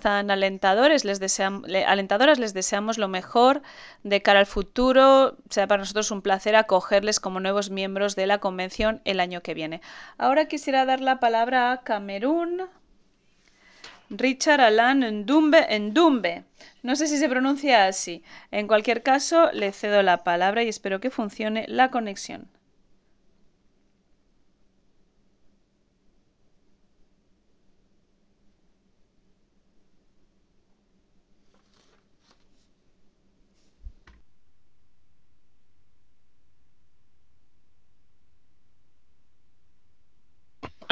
tan alentadoras, les deseamos lo mejor de cara al futuro. Será para nosotros un placer acogerles como nuevos miembros de la convención el año que viene. Ahora quisiera dar la palabra a Camerún. Richard Alan Ndumbe. No sé si se pronuncia así. En cualquier caso, le cedo la palabra y espero que funcione la conexión.